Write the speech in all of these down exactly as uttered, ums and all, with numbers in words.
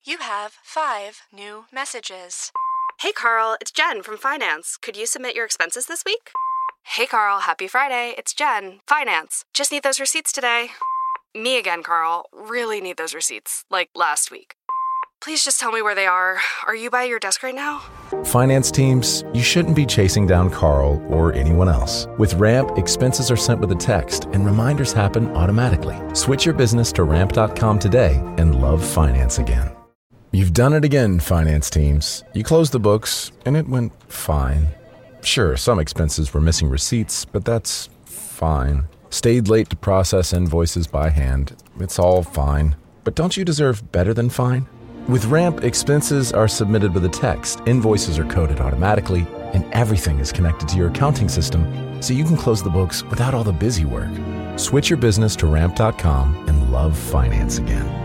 You have five new messages. Hey, Carl, it's Jen from Finance. Could you submit your expenses this week? Hey, Carl, happy Friday. It's Jen, Finance. Just need those receipts today. Me again, Carl. Really need those receipts, like last week. Please just tell me where they are. Are you by your desk right now? Finance teams, you shouldn't be chasing down Carl or anyone else. With Ramp, expenses are sent with a text and reminders happen automatically. Switch your business to ramp dot com today and love finance again. You've done it again, finance teams. You closed the books and it went fine. Sure, some expenses were missing receipts, but that's fine. Stayed late to process invoices by hand. It's all fine. But don't you deserve better than fine? With Ramp, expenses are submitted with a text, invoices are coded automatically, and everything is connected to your accounting system, so you can close the books without all the busy work. Switch your business to ramp dot com and love finance again.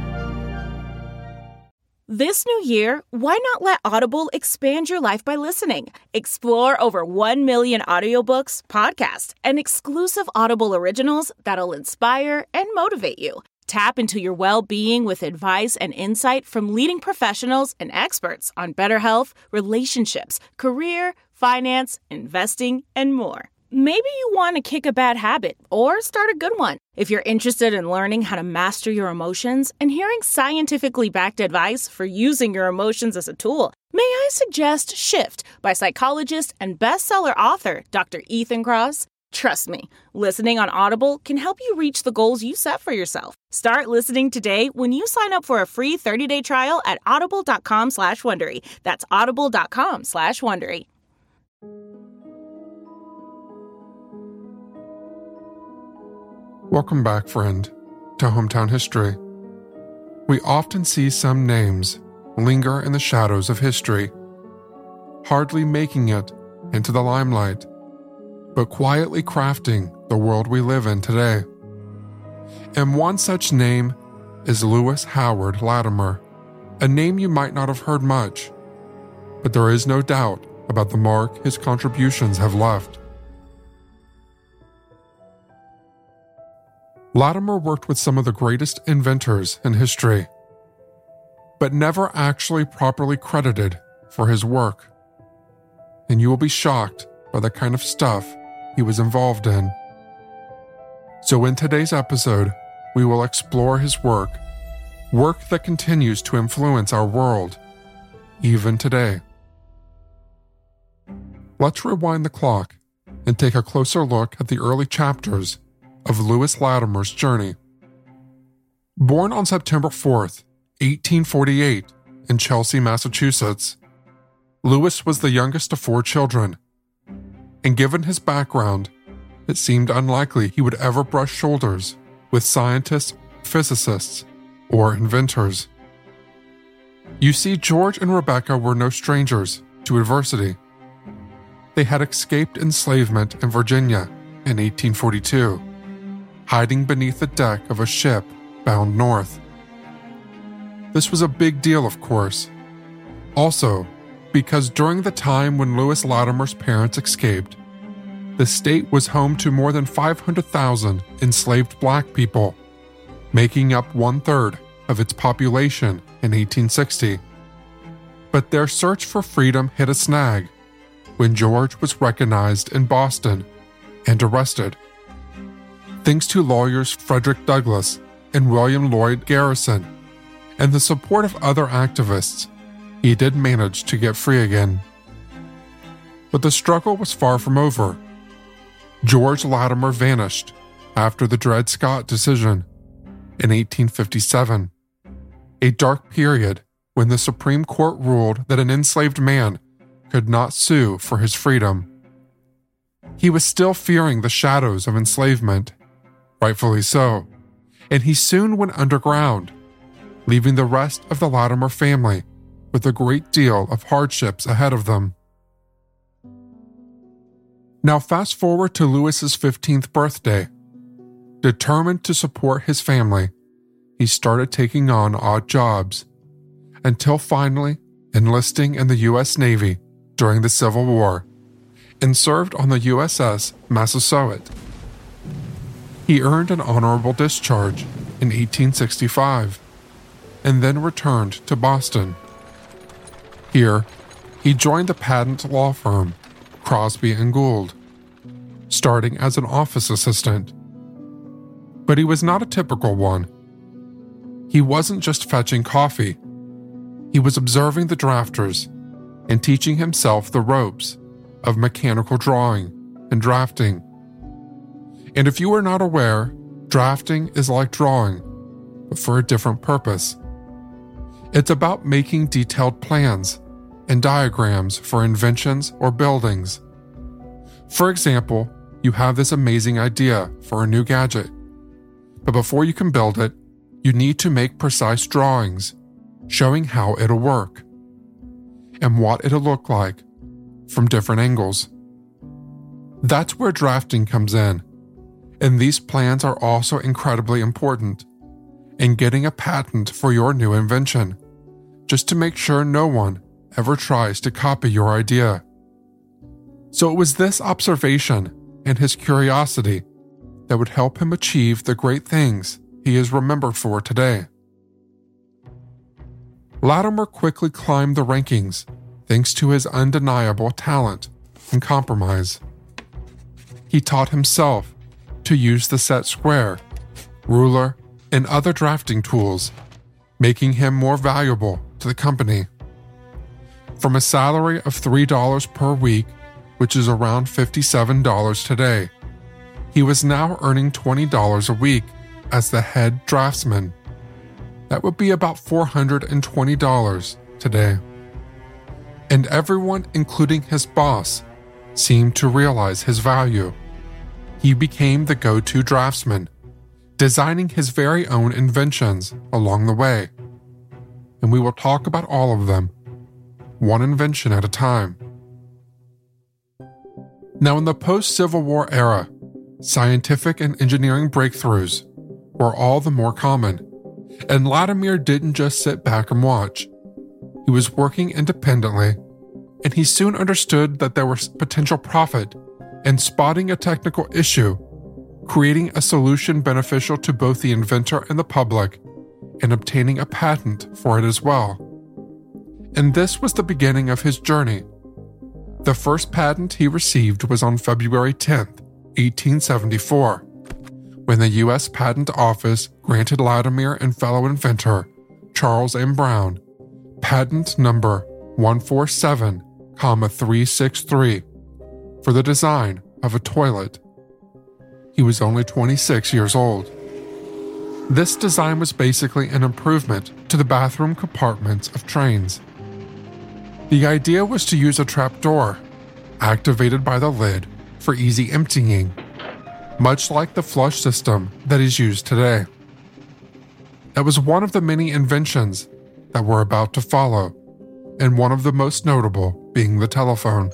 This new year, why not let Audible expand your life by listening? Explore over one million audiobooks, podcasts, and exclusive Audible originals that'll inspire and motivate you. Tap into your well-being with advice and insight from leading professionals and experts on better health, relationships, career, finance, investing, and more. Maybe you want to kick a bad habit or start a good one. If you're interested in learning how to master your emotions and hearing scientifically backed advice for using your emotions as a tool, may I suggest Shift by psychologist and bestseller author Doctor Ethan Kross? Trust me, listening on Audible can help you reach the goals you set for yourself. Start listening today when you sign up for a free thirty-day trial at audible.com slash Wondery. That's audible.com slash Wondery. Welcome back, friend, to Hometown History. We often see some names linger in the shadows of history, hardly making it into the limelight, but quietly crafting the world we live in today. And one such name is Lewis Howard Latimer, a name you might not have heard much, but there is no doubt about the mark his contributions have left. Latimer worked with some of the greatest inventors in history, but never actually properly credited for his work. And you will be shocked by the kind of stuff he was involved in. So in today's episode, we will explore his work, work that continues to influence our world, even today. Let's rewind the clock and take a closer look at the early chapters of Lewis Latimer's journey. Born on September fourth, eighteen forty-eight, in Chelsea, Massachusetts, Lewis was the youngest of four children, and given his background, it seemed unlikely he would ever brush shoulders with scientists, physicists, or inventors. You see, George and Rebecca were no strangers to adversity. They had escaped enslavement in Virginia in eighteen forty-two, hiding beneath the deck of a ship bound north. This was a big deal, of course. Also, because during the time when Lewis Latimer's parents escaped, the state was home to more than five hundred thousand enslaved black people, making up one-third of its population in eighteen sixty. But their search for freedom hit a snag when George was recognized in Boston and arrested. Thanks to lawyers Frederick Douglass and William Lloyd Garrison, and the support of other activists, he did manage to get free again. But the struggle was far from over. George Latimer vanished after the Dred Scott decision in eighteen fifty-seven, a dark period when the Supreme Court ruled that an enslaved man could not sue for his freedom. He was still fearing the shadows of enslavement, rightfully so, and he soon went underground, leaving the rest of the Latimer family with a great deal of hardships ahead of them. Now fast forward to Lewis's fifteenth birthday. Determined to support his family, he started taking on odd jobs, until finally enlisting in the U S Navy during the Civil War, and served on the U S S Massasoit. He earned an honorable discharge in eighteen sixty-five, and then returned to Boston. Here, he joined the patent law firm, Crosby and Gould, starting as an office assistant. But he was not a typical one. He wasn't just fetching coffee. He was observing the drafters and teaching himself the ropes of mechanical drawing and drafting. And if you are not aware, drafting is like drawing, but for a different purpose. It's about making detailed plans and diagrams for inventions or buildings. For example, you have this amazing idea for a new gadget, but before you can build it, you need to make precise drawings showing how it'll work and what it'll look like from different angles. That's where drafting comes in, and these plans are also incredibly important in getting a patent for your new invention, just to make sure no one ever tries to copy your idea. So it was this observation and his curiosity that would help him achieve the great things he is remembered for today. Latimer quickly climbed the rankings thanks to his undeniable talent and compromise. He taught himself to use the set square, ruler, and other drafting tools, making him more valuable to the company. From a salary of three dollars per week, which is around fifty-seven dollars today, he was now earning twenty dollars a week as the head draftsman. That would be about four hundred twenty dollars today. And everyone, including his boss, seemed to realize his value. He became the go-to draftsman, designing his very own inventions along the way. And we will talk about all of them, one invention at a time. Now, in the post-Civil War era, scientific and engineering breakthroughs were all the more common, and Latimer didn't just sit back and watch. He was working independently, and he soon understood that there was potential profit in spotting a technical issue, creating a solution beneficial to both the inventor and the public, and obtaining a patent for it as well. And this was the beginning of his journey. The first patent he received was on February tenth, eighteen seventy-four, when the U S Patent Office granted Latimer and fellow inventor Charles M. Brown patent number one four seven, three six three for the design of a toilet. He was only twenty-six years old. This design was basically an improvement to the bathroom compartments of trains. The idea was to use a trapdoor, activated by the lid, for easy emptying, much like the flush system that is used today. That was one of the many inventions that were about to follow, and one of the most notable being the telephone.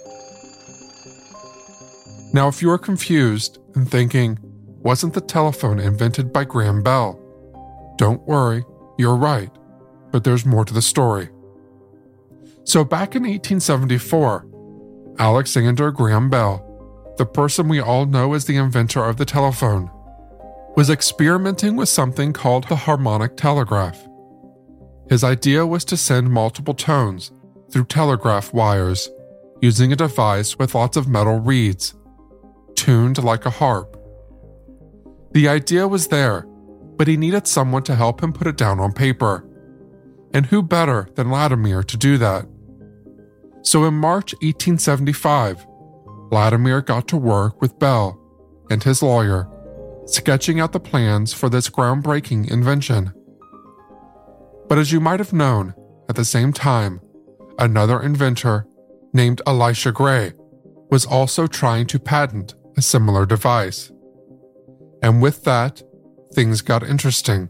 Now, if you are confused and thinking, wasn't the telephone invented by Graham Bell? Don't worry, you're right, but there's more to the story. So back in eighteen seventy-four, Alexander Graham Bell, the person we all know as the inventor of the telephone, was experimenting with something called the harmonic telegraph. His idea was to send multiple tones through telegraph wires using a device with lots of metal reeds, tuned like a harp. The idea was there, but he needed someone to help him put it down on paper. And who better than Latimer to do that? So in March eighteen seventy-five, Latimer got to work with Bell and his lawyer, sketching out the plans for this groundbreaking invention. But as you might have known, at the same time, another inventor named Elisha Gray was also trying to patent a similar device. And with that, things got interesting.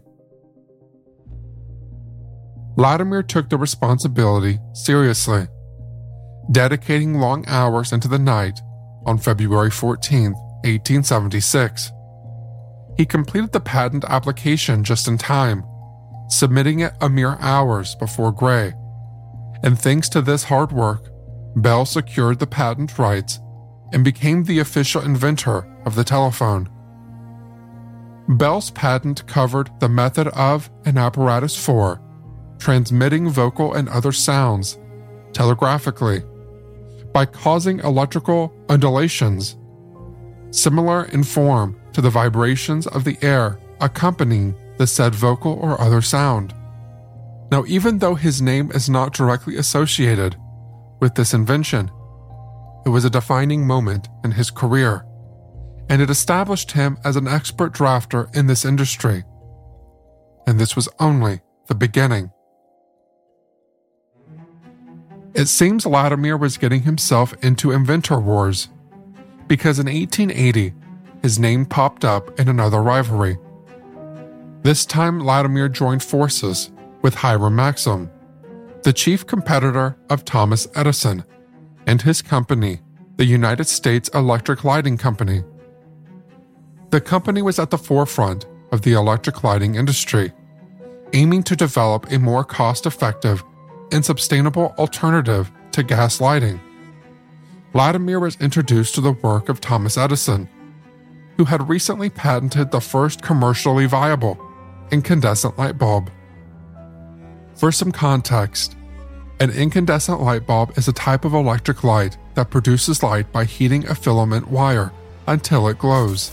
Latimer took the responsibility seriously, dedicating long hours into the night on February fourteenth, eighteen seventy-six. He completed the patent application just in time, submitting it a mere hours before Gray. And thanks to this hard work, Bell secured the patent rights and became the official inventor of the telephone. Bell's patent covered the method of and apparatus for transmitting vocal and other sounds telegraphically by causing electrical undulations, similar in form to the vibrations of the air accompanying the said vocal or other sound. Now, even though his name is not directly associated with this invention, it was a defining moment in his career, and it established him as an expert drafter in this industry. And this was only the beginning. It seems Latimer was getting himself into inventor wars, because in eighteen eighty, his name popped up in another rivalry. This time, Latimer joined forces with Hiram Maxim, the chief competitor of Thomas Edison, and his company, the United States Electric Lighting Company. The company was at the forefront of the electric lighting industry, aiming to develop a more cost-effective and sustainable alternative to gas lighting. Latimer was introduced to the work of Thomas Edison, who had recently patented the first commercially viable incandescent light bulb. For some context, an incandescent light bulb is a type of electric light that produces light by heating a filament wire until it glows.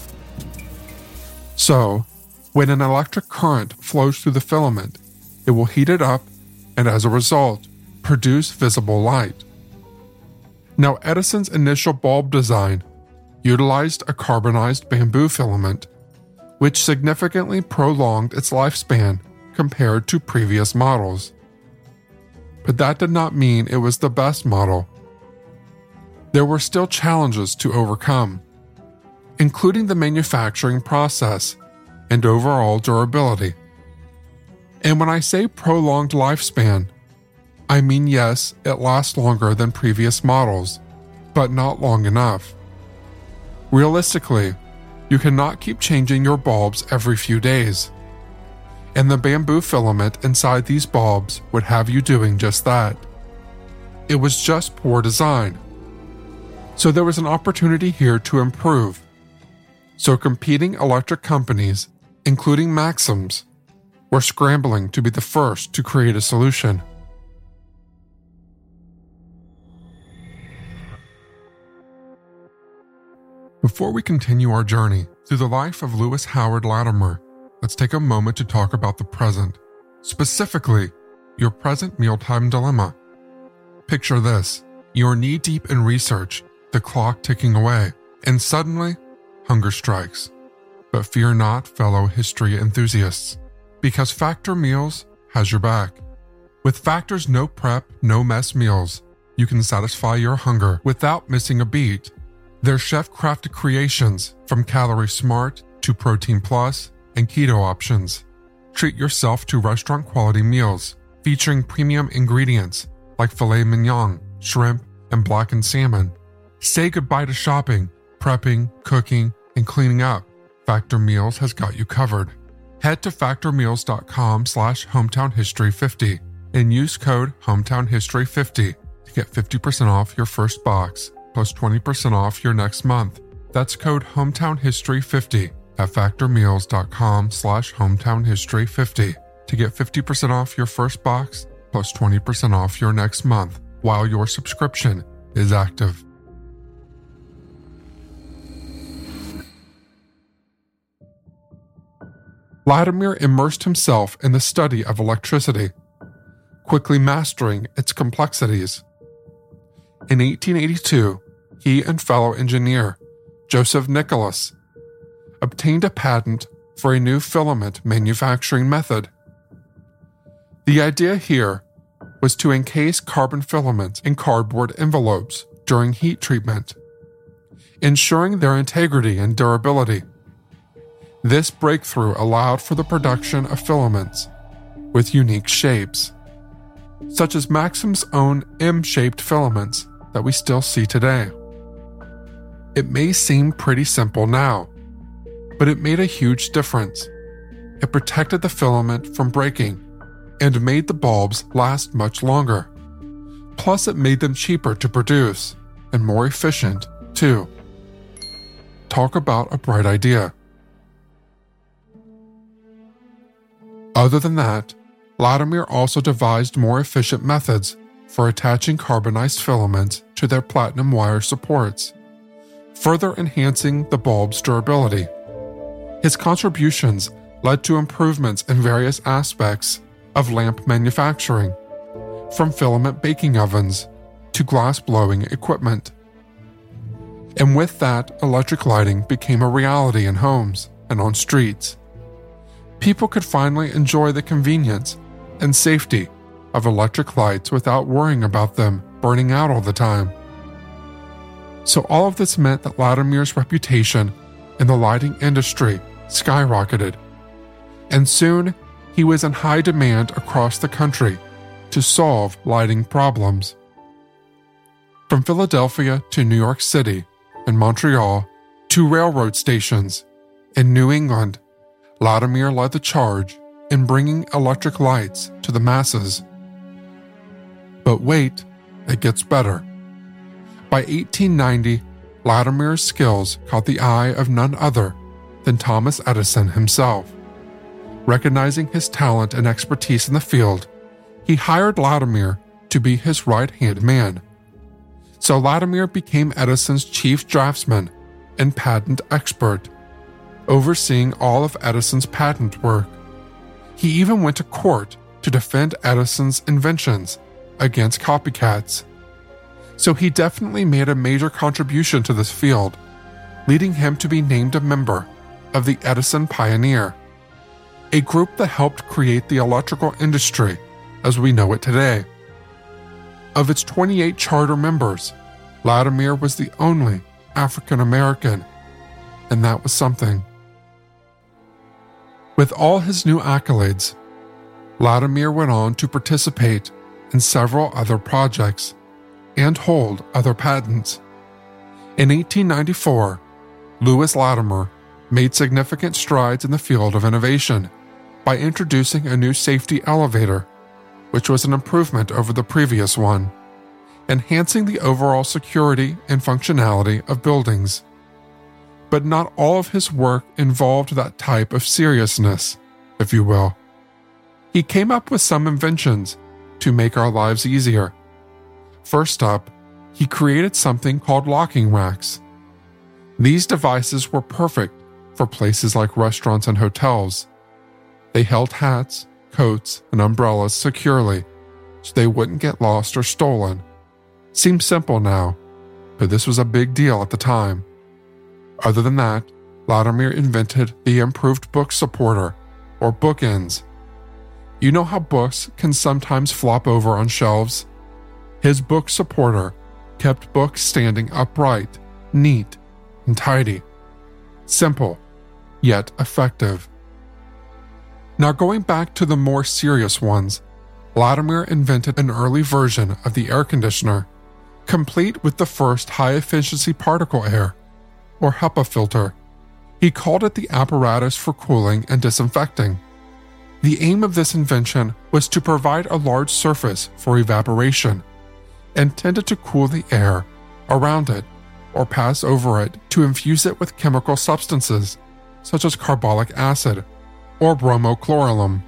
So, when an electric current flows through the filament, it will heat it up and as a result, produce visible light. Now, Edison's initial bulb design utilized a carbonized bamboo filament, which significantly prolonged its lifespan compared to previous models. But that did not mean it was the best model. There were still challenges to overcome, including the manufacturing process and overall durability. And when I say prolonged lifespan, I mean yes, it lasts longer than previous models, but not long enough. Realistically, you cannot keep changing your bulbs every few days, and the bamboo filament inside these bulbs would have you doing just that. It was just poor design. So there was an opportunity here to improve. So competing electric companies, including Maxim's, were scrambling to be the first to create a solution. Before we continue our journey through the life of Lewis Howard Latimer, let's take a moment to talk about the present, specifically your present mealtime dilemma. Picture this: you're knee-deep in research, the clock ticking away, and suddenly, hunger strikes. But fear not, fellow history enthusiasts, because Factor Meals has your back. With Factor's no prep, no mess meals, you can satisfy your hunger without missing a beat. Their chef-crafted creations, from Calorie Smart to Protein Plus and keto options. Treat yourself to restaurant-quality meals featuring premium ingredients like filet mignon, shrimp, and blackened salmon. Say goodbye to shopping, prepping, cooking, and cleaning up. Factor Meals has got you covered. Head to factormeals.com slash hometownhistory50 and use code hometownhistory fifty to get fifty percent off your first box, plus twenty percent off your next month. That's code hometownhistory fifty at factormeals.com slash hometownhistory50 to get fifty percent off your first box, plus twenty percent off your next month while your subscription is active. Latimer immersed himself in the study of electricity, quickly mastering its complexities. In eighteen eighty-two, he and fellow engineer Joseph Nicholas obtained a patent for a new filament manufacturing method. The idea here was to encase carbon filaments in cardboard envelopes during heat treatment, ensuring their integrity and durability. This breakthrough allowed for the production of filaments with unique shapes, such as Maxim's own M-shaped filaments that we still see today. It may seem pretty simple now, but it made a huge difference. It protected the filament from breaking and made the bulbs last much longer. Plus, it made them cheaper to produce and more efficient, too. Talk about a bright idea. Other than that, Latimer also devised more efficient methods for attaching carbonized filaments to their platinum wire supports, further enhancing the bulb's durability. His contributions led to improvements in various aspects of lamp manufacturing, from filament baking ovens to glass blowing equipment. And with that, electric lighting became a reality in homes and on streets. People could finally enjoy the convenience and safety of electric lights without worrying about them burning out all the time. So all of this meant that Latimer's reputation in the lighting industry skyrocketed, and soon he was in high demand across the country to solve lighting problems. From Philadelphia to New York City and Montreal to railroad stations in New England, Latimer led the charge in bringing electric lights to the masses. But wait, it gets better. By eighteen ninety, Latimer's skills caught the eye of none other than Thomas Edison himself. Recognizing his talent and expertise in the field, he hired Latimer to be his right-hand man. So Latimer became Edison's chief draftsman and patent expert, overseeing all of Edison's patent work. He even went to court to defend Edison's inventions against copycats. So he definitely made a major contribution to this field, leading him to be named a member of the Edison Pioneer, a group that helped create the electrical industry as we know it today. Of its twenty-eight charter members, Latimer was the only African American, and that was something. With all his new accolades, Latimer went on to participate in several other projects and hold other patents. In eighteen ninety-four, Lewis Latimer made significant strides in the field of innovation by introducing a new safety elevator, which was an improvement over the previous one, enhancing the overall security and functionality of buildings. But not all of his work involved that type of seriousness, if you will. He came up with some inventions to make our lives easier. First up, he created something called locking racks. These devices were perfect for places like restaurants and hotels. They held hats, coats, and umbrellas securely so they wouldn't get lost or stolen. Seems simple now, but this was a big deal at the time. Other than that, Latimer invented the improved book supporter, or bookends. You know how books can sometimes flop over on shelves? His book supporter kept books standing upright, neat, and tidy. Simple, yet effective. Now going back to the more serious ones, Latimer invented an early version of the air conditioner, complete with the first high-efficiency particle air, or HEPA filter. He called it the apparatus for cooling and disinfecting. The aim of this invention was to provide a large surface for evaporation, intended to cool the air around it or pass over it to infuse it with chemical substances such as carbolic acid or bromochloralum.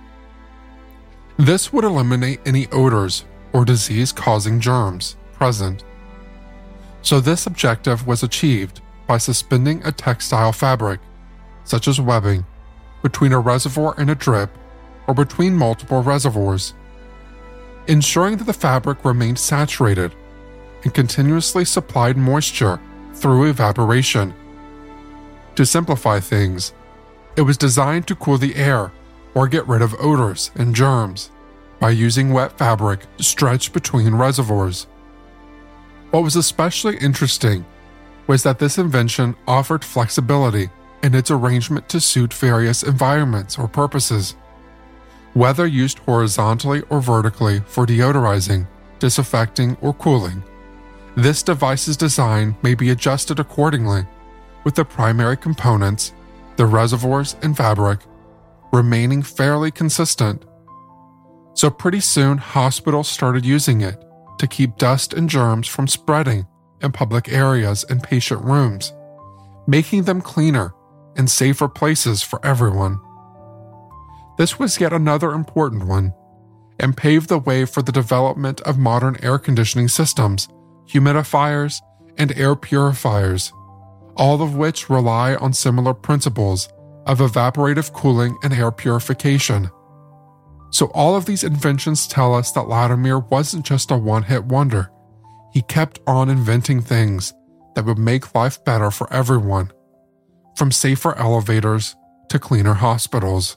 This would eliminate any odors or disease-causing germs present. So this objective was achieved by suspending a textile fabric, such as webbing, between a reservoir and a drip, or between multiple reservoirs, ensuring that the fabric remained saturated and continuously supplied moisture through evaporation. To simplify things, it was designed to cool the air or get rid of odors and germs by using wet fabric stretched between reservoirs. What was especially interesting was that this invention offered flexibility in its arrangement to suit various environments or purposes, whether used horizontally or vertically for deodorizing, disinfecting, or cooling. This device's design may be adjusted accordingly, with the primary components, the reservoirs and fabric, remaining fairly consistent. So pretty soon, hospitals started using it to keep dust and germs from spreading in public areas and patient rooms, making them cleaner and safer places for everyone. This was yet another important one, and paved the way for the development of modern air conditioning systems, humidifiers, and air purifiers, all of which rely on similar principles of evaporative cooling and air purification. So all of these inventions tell us that Latimer wasn't just a one-hit wonder. He kept on inventing things that would make life better for everyone, from safer elevators to cleaner hospitals.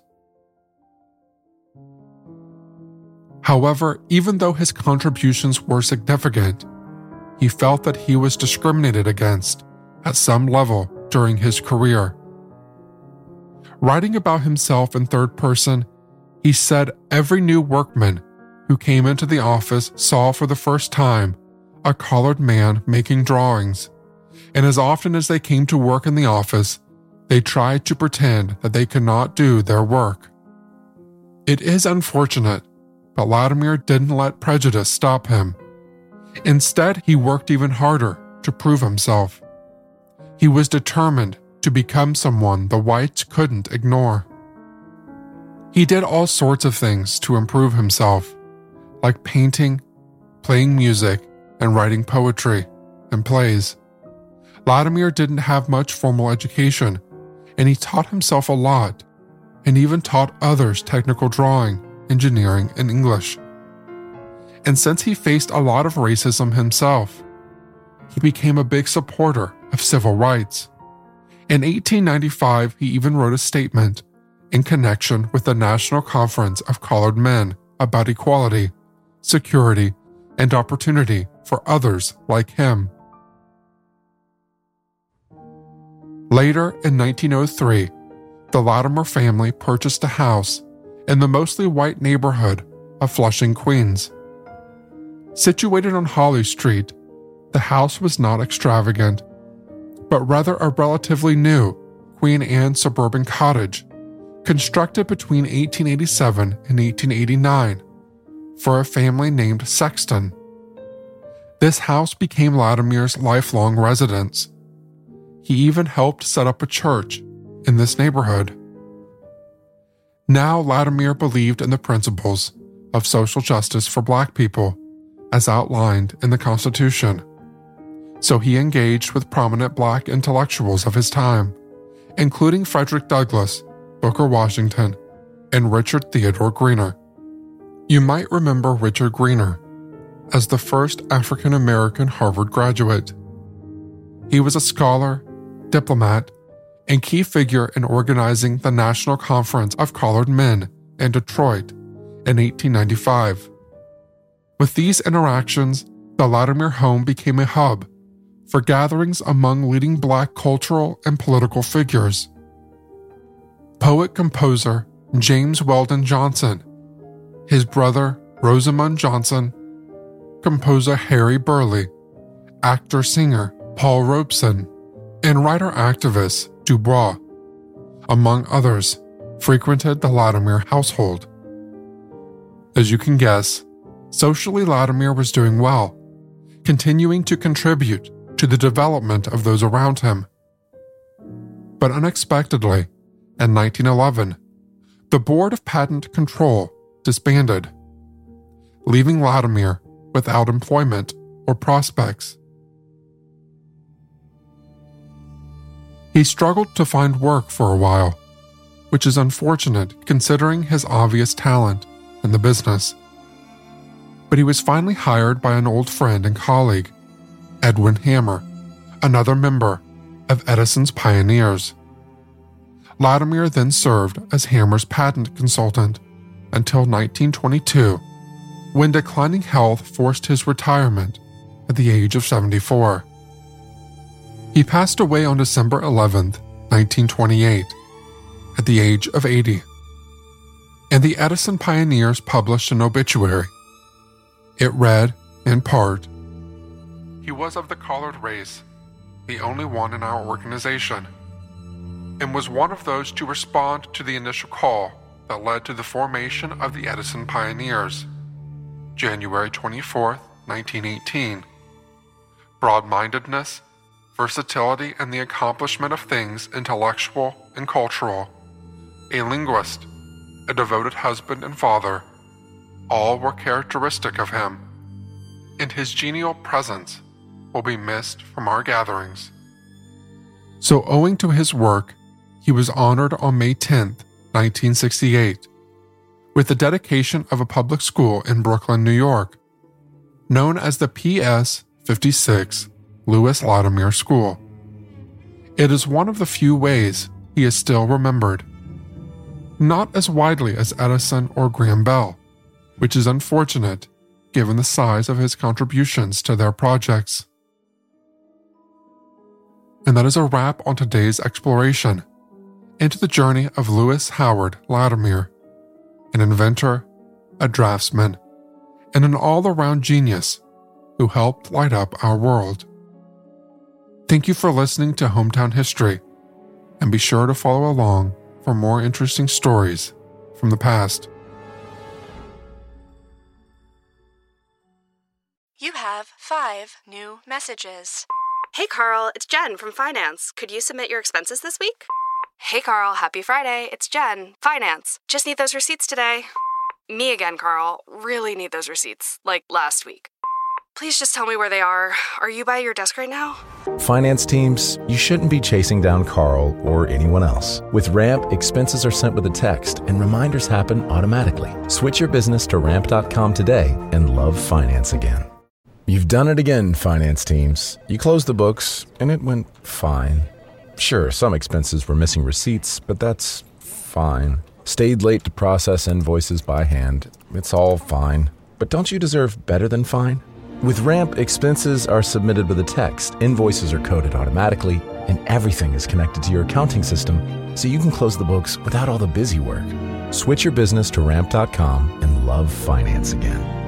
However, even though his contributions were significant, he felt that he was discriminated against at some level during his career. Writing about himself in third person, he said every new workman who came into the office saw for the first time a colored man making drawings, and as often as they came to work in the office, they tried to pretend that they could not do their work. It is unfortunate, but Latimer didn't let prejudice stop him. Instead, he worked even harder to prove himself. He was determined to become someone the whites couldn't ignore. He did all sorts of things to improve himself, like painting, playing music, and writing poetry and plays. Latimer didn't have much formal education, and he taught himself a lot, and even taught others technical drawing, engineering, and English. And since he faced a lot of racism himself, he became a big supporter of civil rights. In eighteen ninety-five, he even wrote a statement in connection with the National Conference of Colored Men about equality, security, and opportunity for others like him. Later, in nineteen oh three, the Latimer family purchased a house in the mostly white neighborhood of Flushing, Queens. Situated on Holly Street, the house was not extravagant, but rather a relatively new Queen Anne suburban cottage, constructed between eighteen eighty-seven and eighteen eighty-nine for a family named Sexton. This house became Latimer's lifelong residence. He even helped set up a church in this neighborhood. Now Latimer believed in the principles of social justice for Black people, as outlined in the Constitution. So he engaged with prominent Black intellectuals of his time, including Frederick Douglass, Booker Washington, and Richard Theodore Greener. You might remember Richard Greener as the first African-American Harvard graduate. He was a scholar, diplomat, and key figure in organizing the National Conference of Colored Men in Detroit in eighteen ninety-five. With these interactions, the Latimer home became a hub for gatherings among leading Black cultural and political figures. Poet-composer James Weldon Johnson, his brother Rosamond Johnson, composer Harry Burleigh, actor-singer Paul Robeson, and writer-activist Du Bois, among others, frequented the Latimer household. As you can guess, socially Latimer was doing well, continuing to contribute to the development of those around him. But unexpectedly, in nineteen eleven, the Board of Patent Control disbanded, leaving Latimer without employment or prospects. He struggled to find work for a while, which is unfortunate considering his obvious talent in the business. But he was finally hired by an old friend and colleague, Edwin Hammer, another member of Edison's pioneers. Latimer then served as Hammer's patent consultant until nineteen twenty-two, when declining health forced his retirement at the age of seventy-four. He passed away on December eleventh, nineteen twenty-eight, at the age of eighty, and the Edison pioneers published an obituary. It read, in part, "He was of the colored race, the only one in our organization, and was one of those to respond to the initial call that led to the formation of the Edison Pioneers, January twenty-fourth, nineteen eighteen. Broad-mindedness, versatility, and the accomplishment of things intellectual and cultural, a linguist, a devoted husband and father, all were characteristic of him, and his genial presence will be missed from our gatherings. So owing to his work, he was honored on May tenth, nineteen sixty-eight, with the dedication of a public school in Brooklyn, New York, known as the P S fifty-six Lewis Latimer School. It is one of the few ways he is still remembered. Not as widely as Edison or Graham Bell, which is unfortunate given the size of his contributions to their projects. And that is a wrap on today's exploration into the journey of Lewis Howard Latimer, an inventor, a draftsman, and an all-around genius who helped light up our world. Thank you for listening to Hometown History, and be sure to follow along for more interesting stories from the past. You have five new messages. Hey Carl, it's Jen from Finance. Could you submit your expenses this week? Hey Carl, happy Friday. It's Jen, Finance. Just need those receipts today. Me again, Carl. Really need those receipts, like last week. Please just tell me where they are. Are you by your desk right now? Finance teams, you shouldn't be chasing down Carl or anyone else. With Ramp, expenses are sent with a text and reminders happen automatically. Switch your business to ramp dot com today and love finance again. You've done it again, finance teams. You closed the books and it went fine. Sure, some expenses were missing receipts, but that's fine. Stayed late to process invoices by hand. It's all fine. But don't you deserve better than fine? With Ramp, expenses are submitted with a text, invoices are coded automatically, and everything is connected to your accounting system, so you can close the books without all the busy work. Switch your business to ramp dot com and love finance again.